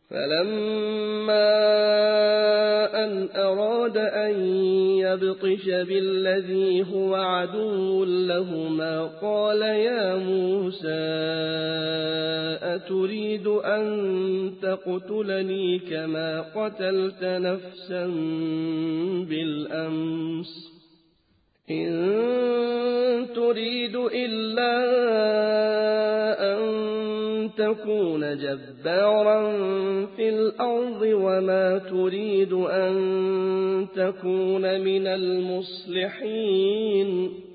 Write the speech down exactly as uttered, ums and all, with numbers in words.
فلما أن أراد أن يبطش بالذي هو عدو لهما قال يا موسى أتريد أن تقتلني كما قتلت نفسا بالأمس إن تريد إلا أن تكون جبارا في الأرض وما تريد أن تكون من المصلحين